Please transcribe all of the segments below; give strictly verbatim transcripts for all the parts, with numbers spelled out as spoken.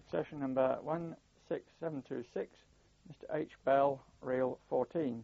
Session number one six seven two six, Mister H. Bell, reel fourteen.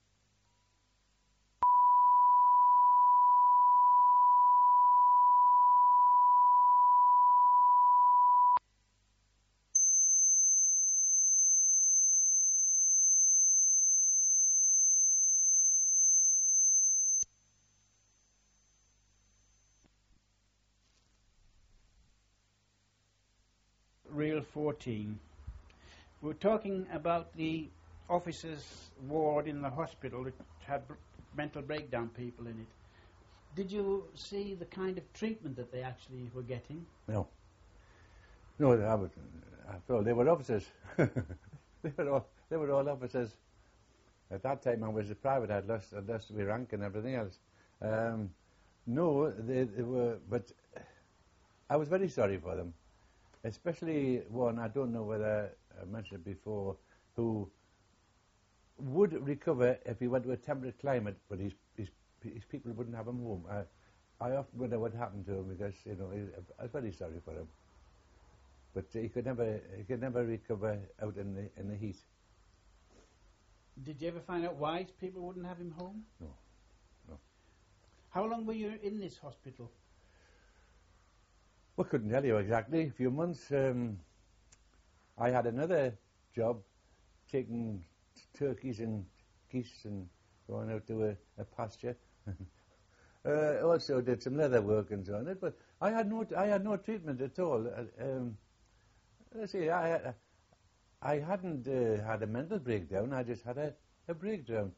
Reel fourteen. We're talking about the officers' ward in the hospital that had br- mental breakdown people in it. Did you see the kind of treatment that they actually were getting? No. No, I would, after all, they were officers. they, were all, they were all officers. At that time I was a private, I'd lost, I'd lost my rank and everything else. Um, no, they, they were, but I was very sorry for them. Especially one, I don't know whether I mentioned it before, who would recover if he went to a temperate climate, but his, his, his people wouldn't have him home. I, I often wonder what happened to him because, you know, he, I was very sorry for him. But he could never, he could never recover out in the, in the heat. Did you ever find out why people wouldn't have him home? No, no. How long were you in this hospital? Well, couldn't tell you exactly. A few months. Um, I had another job, taking t- turkeys and geese and going out to a, a pasture. uh, also did some leather work and so on. But I had no, t- I had no treatment at all. Uh, um, let's see, I, I hadn't uh, had a mental breakdown. I just had a, a breakdown.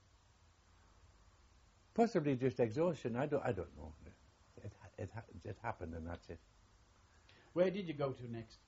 Possibly just exhaustion. I don't, I don't know. It, it, it happened and that's it. Where did you go to next?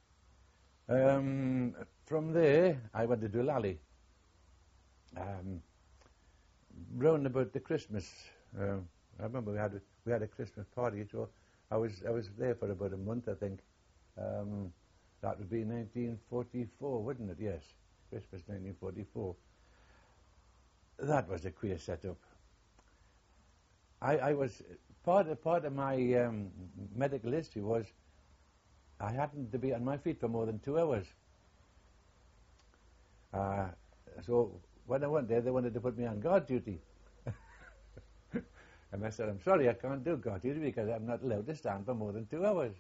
Um, from there, I went to Doolally. Um, round about the Christmas, uh, I remember we had a, we had a Christmas party, so I was I was there for about a month, I think. Um, that would be nineteen forty-four, wouldn't it? Yes, Christmas nineteen forty-four. That was a queer setup. I, I was part of part of my um, medical history was I hadn't to be on my feet for more than two hours. Uh, so when I went there, they wanted to put me on guard duty, and I said, "I'm sorry, I can't do guard duty because I'm not allowed to stand for more than two hours."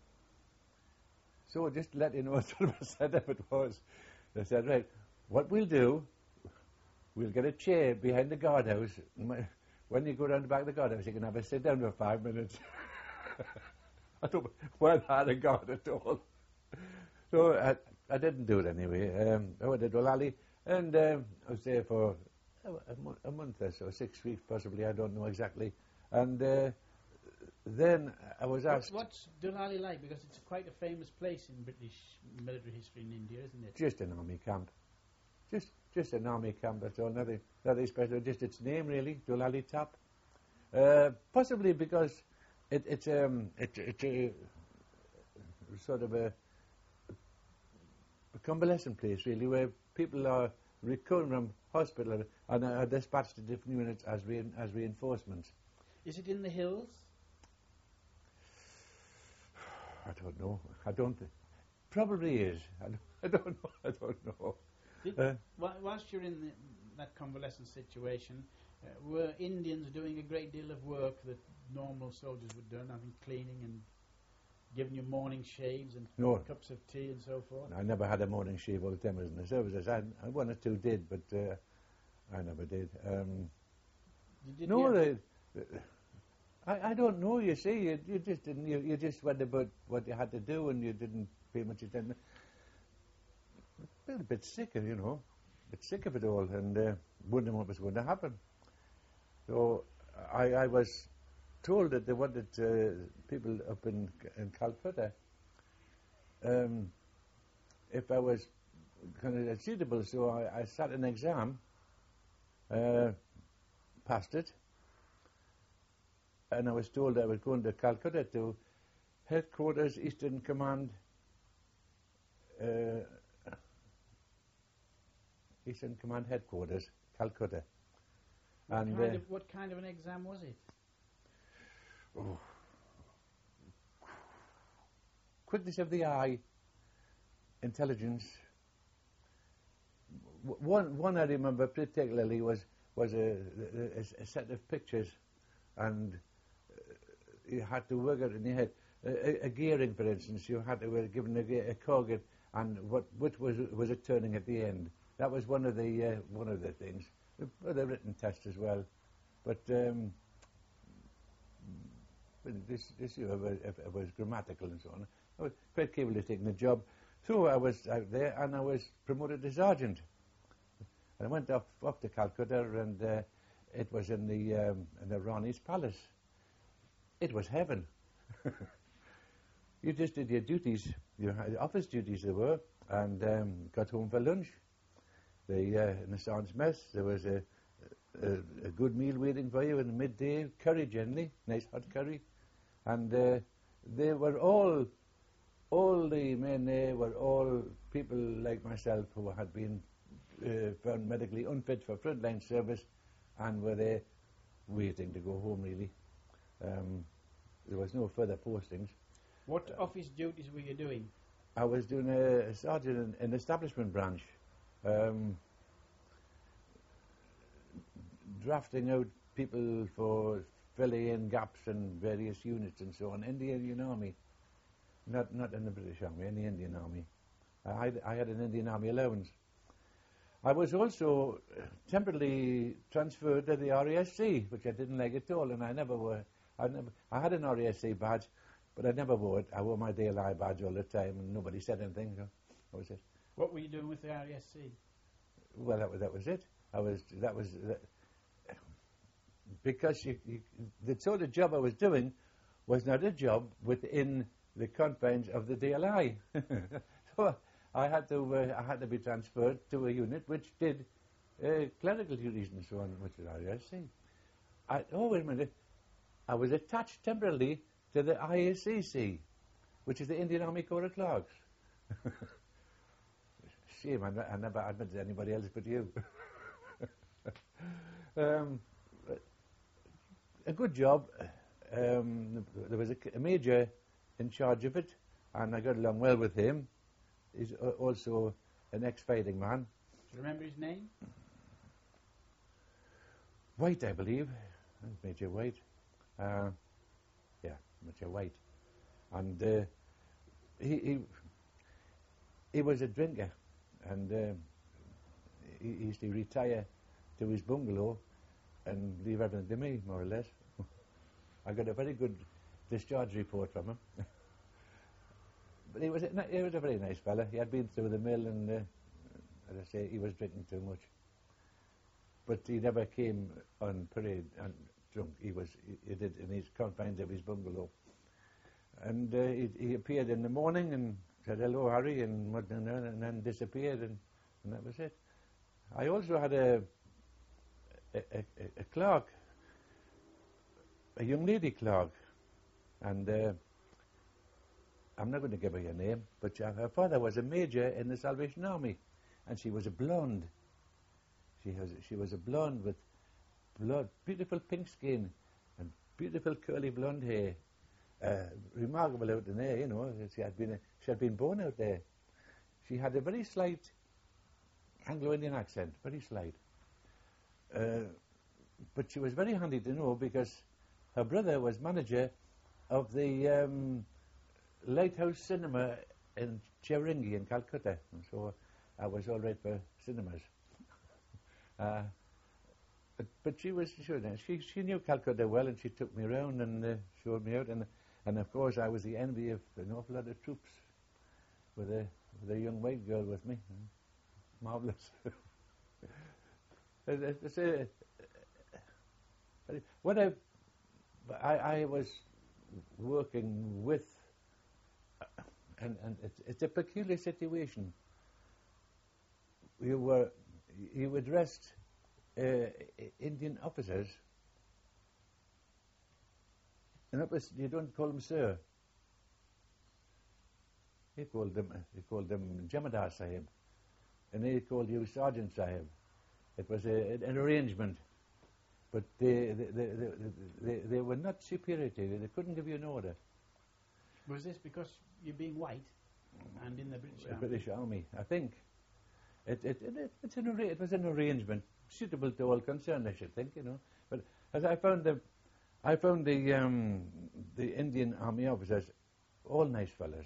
So just to let you know what sort of a setup it was, they said, "Right, what we'll do, we'll get a chair behind the guardhouse. When you go down the back of the guardhouse, you can have a sit down for five minutes." I don't weren't had a guard at all. So I, I didn't do it anyway. Um, I went to Doolally, and um, I was there for a, a, mo- a month or so, six weeks possibly, I don't know exactly. And uh, then I was asked... What's Doolally like? Because it's quite a famous place in British military history in India, isn't it? Just an army camp. Just just an army camp, that's all. Nothing, nothing special, just its name really, Doolally Tap. Uh, possibly because it, it's um, it, it's a sort of a, a convalescent place really, where people are recovering from hospital and are dispatched to different units as, rein, as reinforcements. Is it in the hills? I don't know. I don't think. Probably is. I don't, I don't know. I don't know. Did, uh, wh- whilst you're in the, that convalescent situation, uh, were Indians doing a great deal of work that normal soldiers would do, I mean, cleaning and giving you morning shaves and no. cups of tea and so forth? I never had a morning shave all the time I was in the services. I, I one or two did, but uh, I never did. Um, you did no, yeah. they, uh, I, I don't know. You see, you, you just didn't. You, you just went about what you had to do, and you didn't pay much attention. I felt a bit sick, you know, a bit sick of it all, and uh, wondering what was going to happen. So I, I was told that they wanted uh, people up in in Calcutta. Um, if I was kind of suitable, so I, I sat an exam, uh, passed it, and I was told I was going to Calcutta to Headquarters, Eastern Command, uh, Eastern Command Headquarters, Calcutta. What, and kind uh, of, what kind of an exam was it? Oh. Quickness of the eye, intelligence. W- One, one I remember particularly was was a, a, a set of pictures, and uh, you had to work out in your head. A, a gearing, for instance, you had to be given a, ge- a cog, and what which was was it turning at the end. That was one of the uh, one of the things. Well, the written test as well, but um, but this this year was, it was grammatical and so on. I was quite capable of taking the job, so I was out there and I was promoted to sergeant. And I went off off to Calcutta, and uh, it was in the um, in the Rani's palace. It was heaven. You just did your duties, your office duties they were, and um, got home for lunch. The uh, in the sergeant's mess there was a, a a good meal waiting for you in the midday, curry generally, nice hot curry, and uh, they were all all the men there were all people like myself who had been uh, found medically unfit for frontline service, and were there waiting to go home. Really, um, there was no further postings. What uh, office duties were you doing? I was doing a, a sergeant in an establishment branch, um, drafting out people for filling in gaps in various units and so on in the Indian Army, not not in the British Army, in the Indian Army. I had, I had an Indian Army allowance. I was also temporarily transferred to the R A S C, which I didn't like at all, and I never wore. I never. I had an R A S C badge, but I never wore it. I wore my D L I badge all the time, and nobody said anything. So that was it. What were you doing with the R A S C? Well, that was that was it. I was that was that, because you, you, the sort of job I was doing was not a job within the confines of the D L I. So I had to uh, I had to be transferred to a unit which did uh, clerical duties and so on, which is R A S C. I, oh wait a minute, I was attached temporarily to the I A C C, which is the Indian Army Corps of Clerks. Shame, I, n- I never admitted anybody else but you. um, a good job. Um, there was a, a major in charge of it, and I got along well with him. He's uh, also an ex-fighting man. Do you remember his name? White, I believe. Major White. Uh, yeah, Major White. And uh, he, he he was a drinker, and uh, he, he used to retire to his bungalow and leave everything to me, more or less. I got a very good discharge report from him. But he was, a, he was a very nice fella. He had been through the mill, and uh, as I say, he was drinking too much. But he never came on parade and drunk. He was he, he did in his confines of his bungalow. And uh, he, he appeared in the morning and said hello, Harry, and what, and, and then disappeared, and, and that was it. I also had a a, a, a clerk, a young lady clerk, and uh, I'm not going to give her your name, but uh, her father was a major in the Salvation Army, and she was a blonde. She was she was a blonde with blood, beautiful pink skin, and beautiful curly blonde hair. Uh, remarkable out in there, you know. She had been a, she had been born out there. She had a very slight Anglo-Indian accent, very slight. Uh, but she was very handy to know because her brother was manager of the um, Lighthouse Cinema in Chowringhee in Calcutta, and so I was all right for cinemas. uh, but, but she was sure she she knew Calcutta well, and she took me around and uh, showed me out, and and of course I was the envy of an awful lot of troops with a with a young white girl with me. Marvelous. It's a, what I, I I was working with, and and it's, it's a peculiar situation. You were you addressed uh, Indian officers, and it was, you don't call them sir. He called them he called them Jamadar Sahib, and he called you Sergeant Sahib. It was a, an arrangement, but they they, they, they, they they were not superior to you. They couldn't give you an order. Was this because you're being white? And in the British the Army. British Army. I think it it, it, it, it's an arra- it was an arrangement suitable to all concerned, I should think, you know. But as I found the I found the um, the Indian Army officers all nice fellas.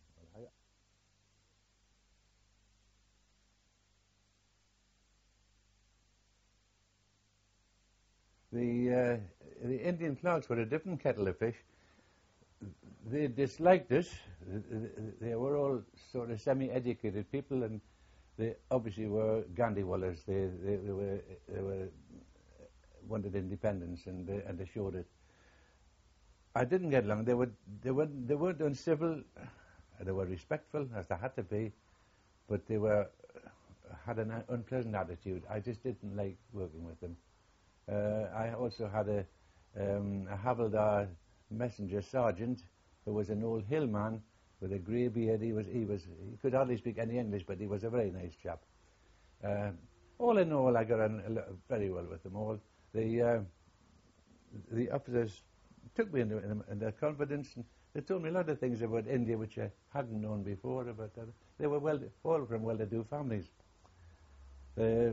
The uh, the Indian clerks were a different kettle of fish. They disliked us. They were all sort of semi-educated people, and they obviously were Gandhiwallahs. They, they, they were they were wanted independence, and they, and they showed it. I didn't get along. They were they were they weren't uncivil. They were respectful, as they had to be, but they were had an unpleasant attitude. I just didn't like working with them. Uh, I also had a, um, a Havildar messenger sergeant who was an old hill man with a grey beard. He was he was he could hardly speak any English, but he was a very nice chap. Uh, all in all, I got on a lo- very well with them all. The uh, the officers took me into in, in their confidence, and they told me a lot of things about India which I hadn't known before. About uh, they were well all from well-to-do families. Uh,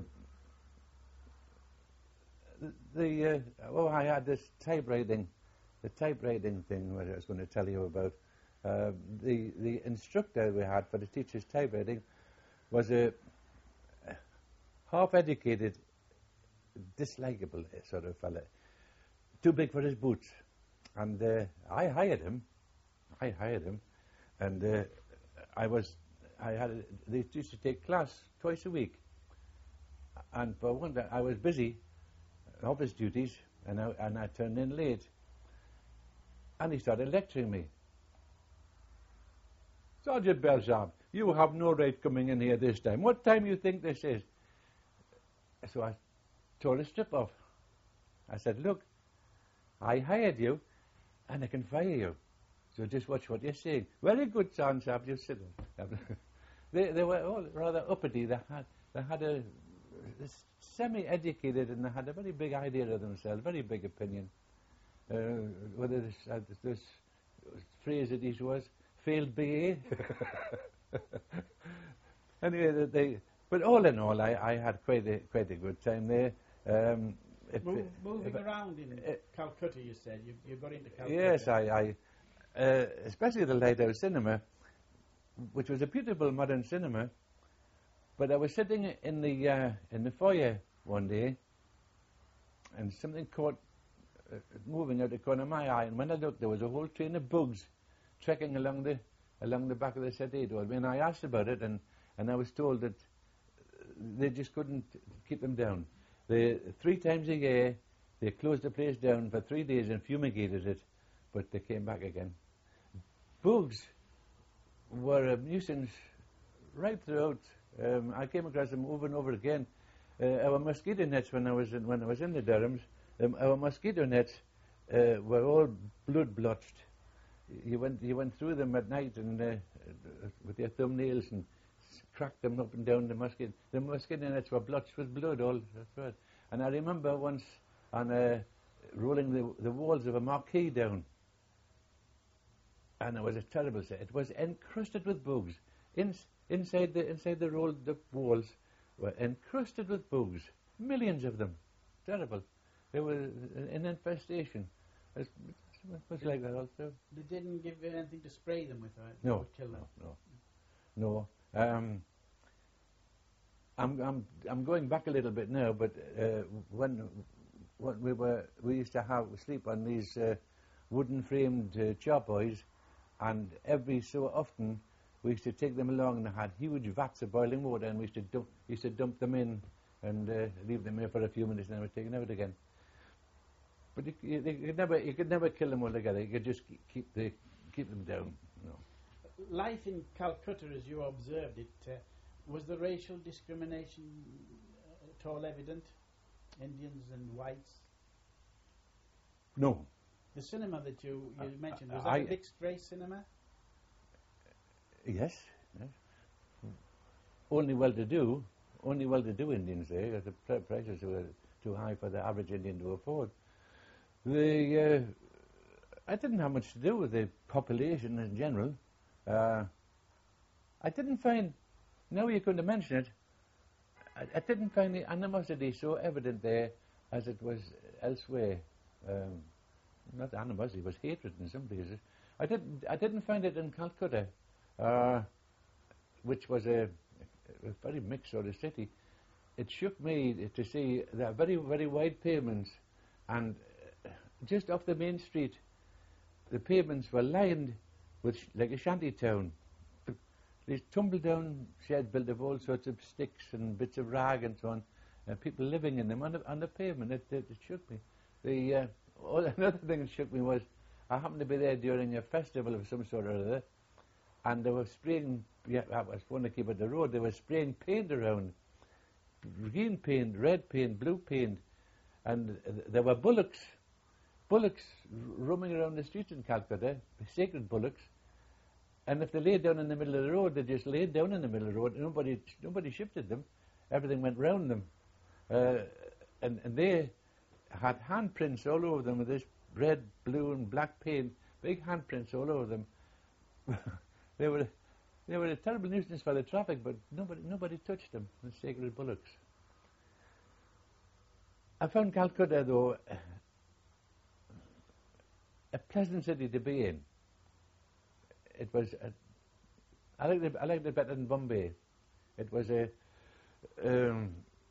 The uh, oh, I had this typewriting, the typewriting thing which I was going to tell you about. Uh, the the instructor we had for the teacher's typewriting was a half-educated, dislikable sort of fella, too big for his boots, and uh, I hired him. I hired him, and uh, I was I had a, they used to take class twice a week, and for one day I was busy. Office duties, and I, and I turned in late. And he started lecturing me. Sergeant Belzab, you have no right coming in here this time. What time do you think this is? So I tore a strip off. I said, look, I hired you, and I can fire you. So just watch what you're saying. Very good, Sergeant Belzab, just sit down. they, they were all rather uppity. They had, they had a... This semi-educated, and they had a very big idea of themselves, very big opinion. Uh, whether this, uh, this phrase that he was, failed B A. Anyway, they, but all in all, I, I had quite a, quite a good time there. Um, if, Move, moving if, around in uh, Calcutta, you said. You, you got into Calcutta. Yes, I, I uh, especially the Lighthouse Cinema, which was a beautiful modern cinema. But I was sitting in the uh, in the foyer one day, and something caught uh, moving out the corner of my eye. And when I looked, there was a whole train of bugs trekking along the along the back of the settee door. And I asked about it, and, and I was told that they just couldn't keep them down. They, three times a year, they closed the place down for three days and fumigated it, but they came back again. Bugs were a nuisance right throughout. Um, I came across them over and over again. Uh, our mosquito nets, when I was in, when I was in the Durhams, um, our mosquito nets uh, were all blood blotched. You went you went through them at night and uh, with your thumbnails and cracked them up and down the mosquito. The mosquito nets were blotched with blood all throughout. And I remember once on uh, rolling the the walls of a marquee down, and it was a terrible sight. It was encrusted with bugs. In, Inside the inside the rolled up walls were encrusted with bugs, millions of them. Terrible. They were an infestation. It was like that also. They didn't give you anything to spray them with, right? No, Kill them. no, no. no. Um, I'm I'm I'm going back a little bit now, but uh, when when we were we used to have sleep on these uh, wooden framed uh, charpoys, and every so often. We used to take them along and they had huge vats of boiling water, and we used to dump, used to dump them in and uh, leave them there for a few minutes, and they were taken out again. But you, you, you could never, you could never kill them altogether. You could just keep the, keep them down. No. Life in Calcutta, as you observed it, uh, was the racial discrimination uh, at all evident? Indians and whites. No. The cinema that you, you Uh, mentioned, uh, was that I- a mixed race cinema? Yes, yes. Only well-to-do, only well-to-do Indians there, because the pr- prices were too high for the average Indian to afford. The, uh, I didn't have much to do with the population in general. Uh, I didn't find, now you couldn't mention it, I, I didn't find the animosity so evident there as it was elsewhere. Um, not animosity, it was hatred in some places. I didn't, I didn't find it in Calcutta, uh, which was a, a very mixed sort of city. It shook me to see the very, very wide pavements, and uh, just off the main street, the pavements were lined with sh- like a shanty town. These tumble-down sheds built of all sorts of sticks and bits of rag and so on, and people living in them on the, on the pavement. It, it, it shook me. The uh, all, another thing that shook me was I happened to be there during a festival of some sort or other, and they were spraying. Yeah, I was going to keep at the road. They were spraying paint around, green paint, red paint, blue paint, and uh, there were bullocks, bullocks r- roaming around the streets in Calcutta, sacred bullocks. And if they laid down in the middle of the road, they just laid down in the middle of the road. Nobody, nobody shifted them. Everything went round them, uh, and and they had handprints all over them with this red, blue, and black paint. Big handprints all over them. they were, they were a terrible nuisance for the traffic, but nobody, nobody touched them. The sacred bullocks. I found Calcutta though a pleasant city to be in. It was, a, I liked it, I liked it better than Bombay. It was a, um,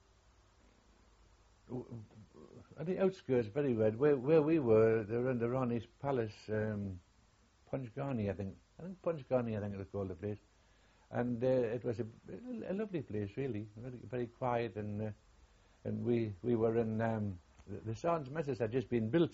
w- w- at the outskirts, very well. Where, where we were, they were in the Rani's Palace, um, Punjgani, I think. I think Punjgani, I think it was called the place. And uh, it was a, a lovely place, really, very, very quiet. And uh, and we we were in um, the, the Sergeant's Messes had just been built.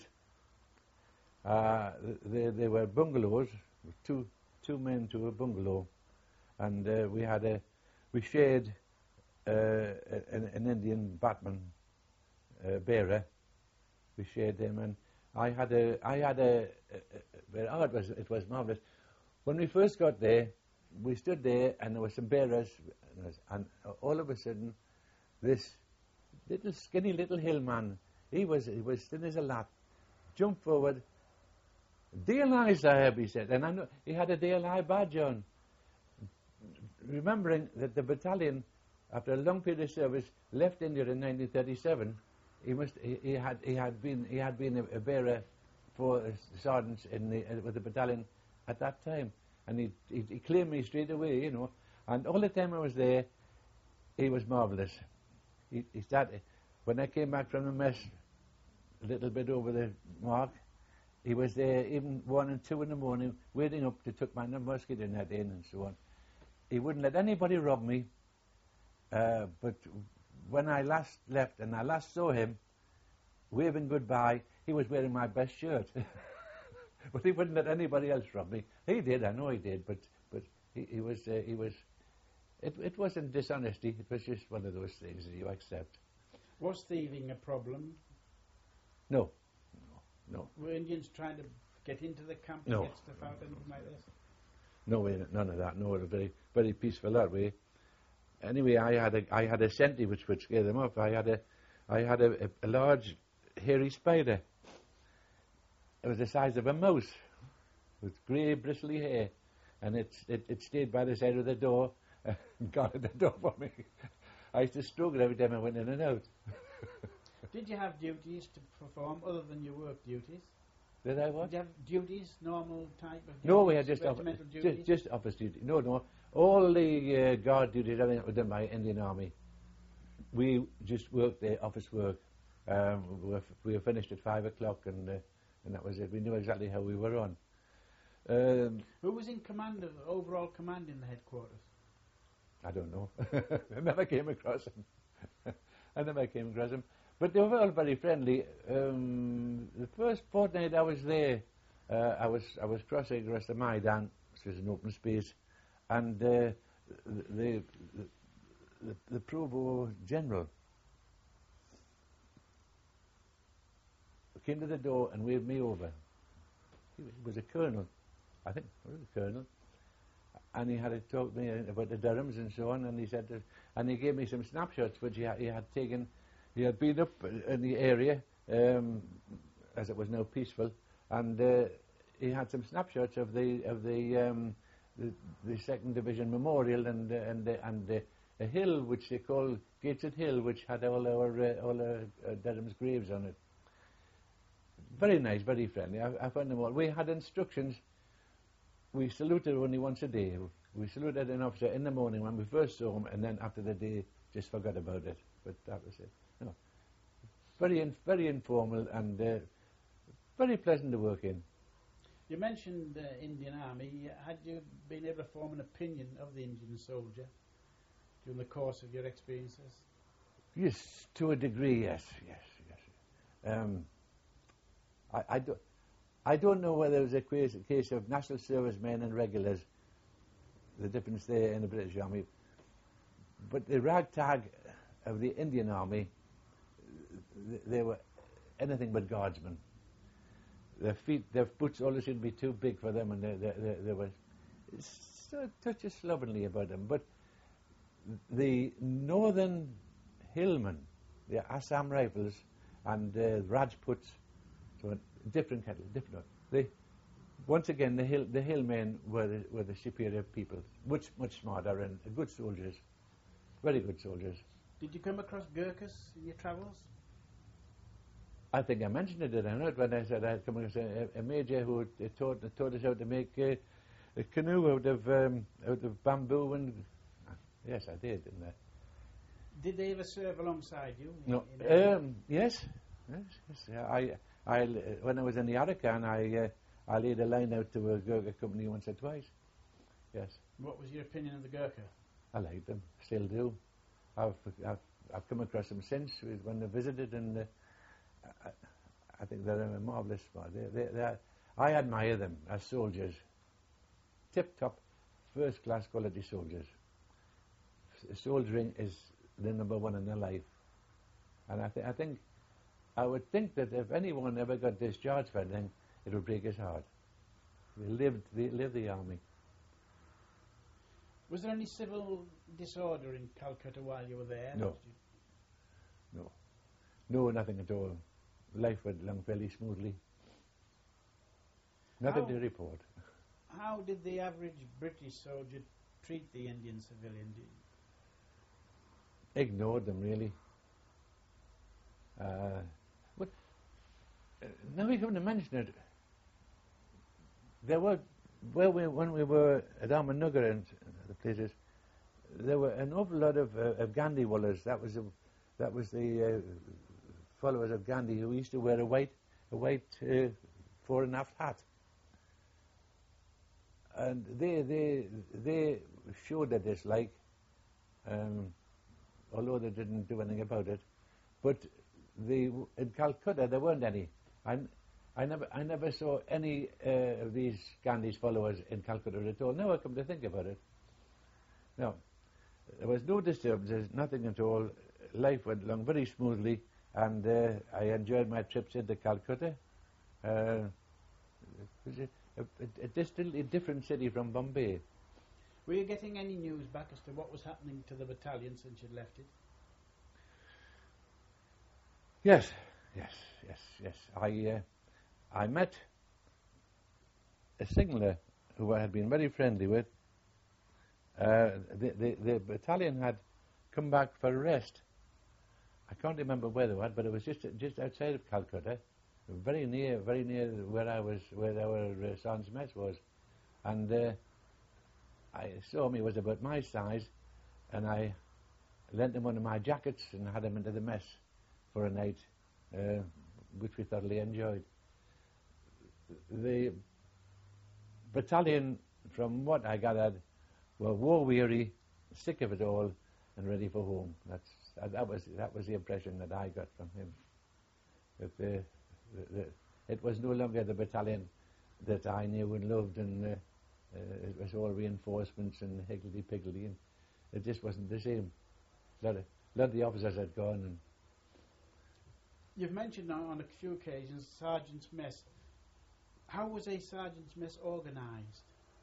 Uh, they they were bungalows, two. Two men to a bungalow, and uh, we had a, we shared uh, an, an Indian Batman uh, bearer. We shared him, and I had a, I had a, a, a oh, it was it was marvelous. When we first got there, we stood there, and there were some bearers, and, was, and all of a sudden, this little skinny little hillman, he was he was thin as a lat, jumped forward. D L I, Sahib, he said, and I know he had a D L I badge on. Remembering that the battalion, after a long period of service, left India in nineteen thirty-seven, he must he, he had he had been he had been a, a bearer for uh, sergeants in the, uh, with the battalion at that time, and he, he he claimed me straight away, you know. And all the time I was there, he was marvelous. He, he started when I came back from the mess, a little bit over the mark. He was there even one and two in the morning, waiting up to tuck my mosquito net in and so on. He wouldn't let anybody rob me. Uh, but when I last left and I last saw him, waving goodbye, he was wearing my best shirt. But he wouldn't let anybody else rob me. He did, I know he did, but but he, he was uh, he was. It it wasn't dishonesty. It was just one of those things that you accept. Was thieving a problem? No. No. Were Indians trying to get into the camp and No. get stuff out, anything like this? No way, none of that. No, it was very, very peaceful that way. Anyway, I had a, I had a sentry which would scare them off. I had a, I had a, a, a large, hairy spider. It was the size of a mouse, with grey, bristly hair, and it, it, it stayed by the side of the door and guarded the door for me. I used to stroke it every time I went in and out. Did you have duties to perform other than your work duties? Did I what? Did you have duties, normal type of duties? No, we had just, off, regimental just, duties? just office duty. No, no. All the uh, guard duties, everything was done by Indian Army. We just worked the office work. Um, we, were, we were finished at five o'clock, and uh, and that was it. We knew exactly how we were on. Um, Who was in command of overall command in the headquarters? I don't know. I never came across him. I never came across him. But they were all very friendly. Um, the first fortnight I was there, uh, I was I was crossing across the Maidan, which was an open space, and uh, the, the, the the Provost General came to the door and waved me over. He was a colonel, I think, he was a colonel, and he had to talk to me about the Durhams and so on, and he said, that, and he gave me some snapshots which he had, he had taken. He had been up in the area, um, as it was now peaceful, and uh, he had some snapshots of the of the um, the, the Second Division Memorial and uh, and uh, and uh, a hill which they call Gateshead Hill, which had all our uh, all our uh, Durham's graves on it. Very nice, very friendly. I, I found them all. We had instructions. We saluted only once a day. We saluted an officer in the morning when we first saw him, and then after the day, just forgot about it. But that was it. No. Very, in, very informal and uh, very pleasant to work in. You mentioned the uh, Indian Army. Had you been able to form an opinion of the Indian soldier during the course of your experiences? Yes, to a degree, yes, yes, yes. Um, I, I, do, I don't know whether it was a case, a case of national service men and regulars, the difference there in the British Army, but the ragtag of the Indian Army, th- they were anything but guardsmen. Their feet, their boots always seemed to be too big for them, and they, they, they, they were so a touch of slovenly about them. But the Northern Hillmen, the Assam Rifles, and uh, Rajputs, so a different kettle, different. They, once again, the hill, the hillmen were the, were the superior people, much much smarter and good soldiers, very good soldiers. Did you come across Gurkhas in your travels? I think I mentioned it, did I not, when I said I had come across a, a major who had, uh, taught, taught us how to make uh, a canoe out of um, out of bamboo and. Uh, yes, I did, didn't I? Did they ever serve alongside you? In, No. in Um, yes. Yes. Yes. I, I, uh, when I was in the Arakan, I, uh, I laid a line out to a Gurkha company once or twice. Yes. What was your opinion of the Gurkha? I like them. Still do. I've, I've, I've come across them since when they visited, and uh, I, I think they're a marvellous spot. They, they, they're, I admire them as soldiers. Tip-top, first-class quality soldiers. S- soldiering is the number one in their life. And I, th- I think, I would think that if anyone ever got discharged for anything, it would break his heart. They lived, they lived the army. Was there any civil disorder in Calcutta while you were there? No. No. No, nothing at all. Life went along fairly smoothly. Nothing How- to report. How did the average British soldier treat the Indian civilian? Did- Ignored them, really. Uh, but uh, now we come to mention it, there were, where we, when we were at Ahmednagar and the places, there were an awful lot of, uh, of Gandhi wallahs. That was a, that was the uh, followers of Gandhi who used to wear a white, a white uh, fore and aft hat. And they, they, they showed their dislike, um, although they didn't do anything about it. But the, in Calcutta, there weren't any. I, I never, I never saw any uh, of these Gandhi's followers in Calcutta at all. Now I come to think about it. No, there was no disturbances, nothing at all. Life went along very smoothly, and uh, I enjoyed my trips into Calcutta. Uh, it was a, a, a distantly different city from Bombay. Were you getting any news back as to what was happening to the battalion since you'd left it? Yes, yes, yes, yes. I, uh, I met a signaller who I had been very friendly with. Uh, the, the, the battalion had come back for a rest. I can't remember where they were, but it was just just outside of Calcutta, very near, very near where I was, where our uh, sergeant's mess was, and uh, I saw him. He was about my size, and I lent him one of my jackets and had him into the mess for a night, uh, which we thoroughly enjoyed. The battalion, from what I gathered, were war-weary, sick of it all, and ready for home. That's that, that was that was the impression that I got from him. That the, the, the, it was no longer the battalion that I knew and loved, and uh, uh, it was all reinforcements and higgledy-piggledy, and it just wasn't the same. A lot of, a lot of the officers had gone. And You've mentioned now on a few occasions sergeant's mess. How was a sergeant's mess organised?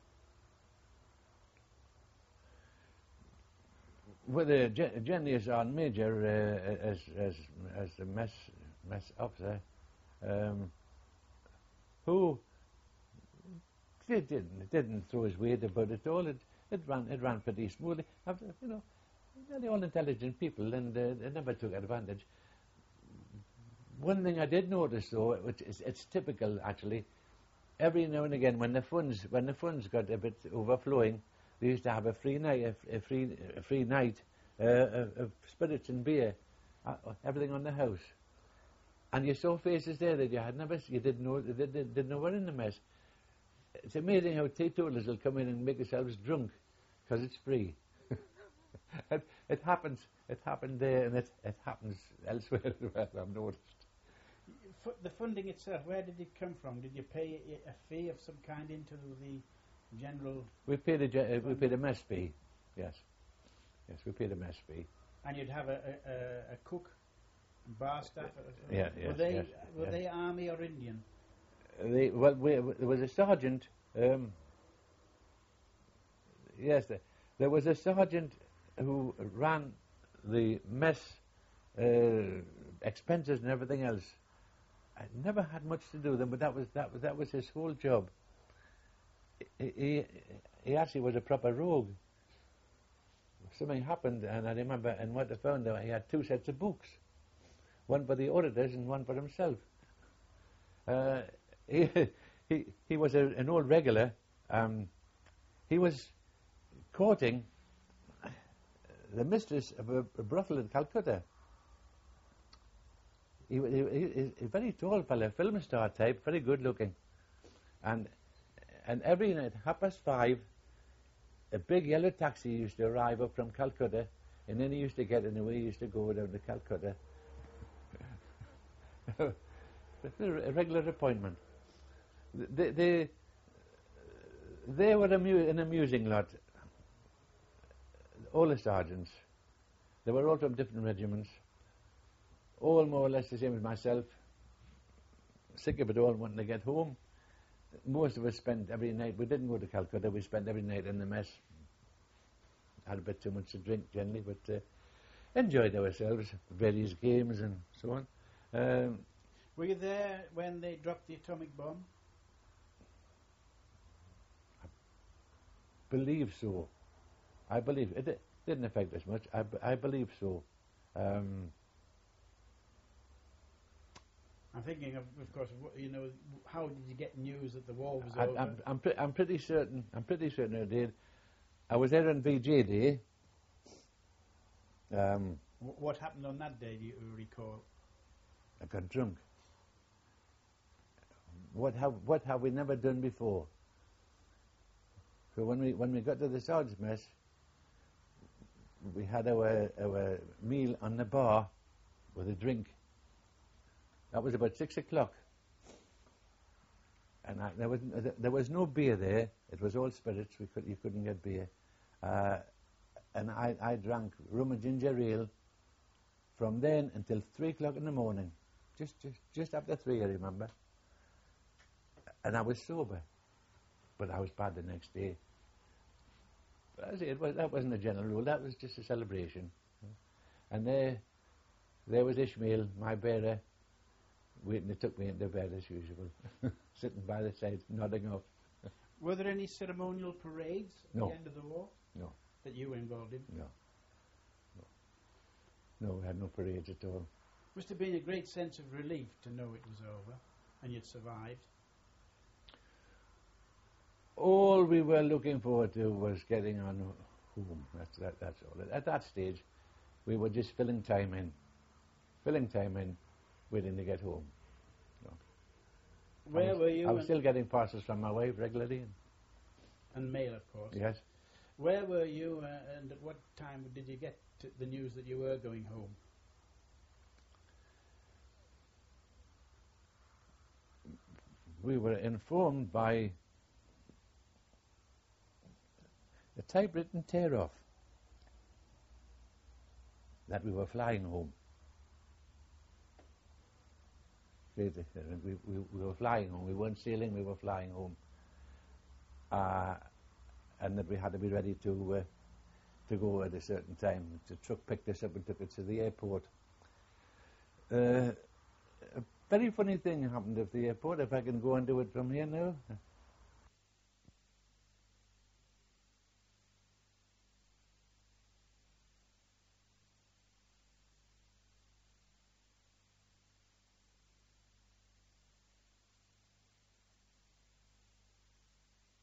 with a gen- generally as sergeant major, uh, as as as the mess mess officer, um, who It didn't. It didn't throw his weight about at all. It it ran. It ran pretty smoothly. After, you know, they're all intelligent people, and uh, they never took advantage. One thing I did notice, though, which is it's typical actually, every now and again when the funds when the funds got a bit overflowing, they used to have a free night, a, a free a free night uh, of, of spirits and beer, uh, everything on the house, and you saw faces there that you had never, you didn't know, they, they didn't know were in the mess. It's amazing how teetotalers will come in and make themselves drunk because it's free. it, it happens. It happened there, and it it happens elsewhere as well. I've noticed. F- the funding itself, where did it come from? Did you pay a, a fee of some kind into the general? We paid a ge- uh, we paid a mess fee. Yes, yes, we paid a mess fee. And you'd have a a, a, a cook, bar staff. Yeah, were yes, they yes, were yes. they army or Indian? They, well, we, there was a sergeant. Um, yes, there, there was a sergeant who ran the mess uh, expenses and everything else. I never had much to do with them, but that was that was that was his whole job. He, he, he actually was a proper rogue. Something happened, and I remember, and what I found out, he had two sets of books, one for the auditors and one for himself. Uh, he, he he was a, an old regular. Um, he was courting the mistress of a, a brothel in Calcutta. He was a very tall fellow, film star type, very good looking, and and every night, half past five, a big yellow taxi used to arrive up from Calcutta, and then he used to get in the way. He used to go down to Calcutta. A regular appointment. They, they, they were amu- an amusing lot. All the sergeants. They were all from different regiments. All more or less the same as myself. Sick of it all, wanting to get home. Most of us spent every night. We didn't go to Calcutta. We spent every night in the mess. Had a bit too much to drink generally, but uh, enjoyed ourselves. Various games and so on. Um, Were you there when they dropped the atomic bomb? believe so. I believe it di- didn't affect us much. I, b- I believe so. Um, I'm thinking of, of course, wh- you know, how did you get news that the war was I, over? I'm, I'm, pre- I'm pretty certain. I'm pretty certain I did. I was there on V J Day. Um, Wh- what happened on that day? Do you recall? I got drunk. What have what have we never done before? So when we when we got to the sergeant's mess, we had our our meal on the bar with a drink. That was about six o'clock, and I, there was there was no beer there. It was all spirits. We could you couldn't get beer, uh, and I I drank rum and ginger ale from then until three o'clock in the morning, just just just after three, I remember. And I was sober, but I was bad the next day. But I say it was, that wasn't a general rule. That was just a celebration. And there, there was Ishmael, my bearer, waiting to took me into bed as usual, sitting by the side, nodding off. Were there any ceremonial parades at No. the end of the war? No. That you were involved in? No. No. No, we had no parades at all. Must have been a great sense of relief to know it was over and you'd survived. All we were looking forward to was getting on home. That's that, that's all. At that stage, we were just filling time in, filling time in, waiting to get home. So Where I was, were you? I was and, still getting parcels from my wife regularly. And and mail, of course. yes, Where were you, uh, and at what time did you get to the news that you were going home? we were informed by a typewritten tear-off that we were flying home. We, we, we were flying home. We weren't sailing, we were flying home. Uh, and that we had to be ready to uh, to go at a certain time. The truck picked us up and took us to the airport. Uh, a very funny thing happened at the airport, if I can go and do it from here now.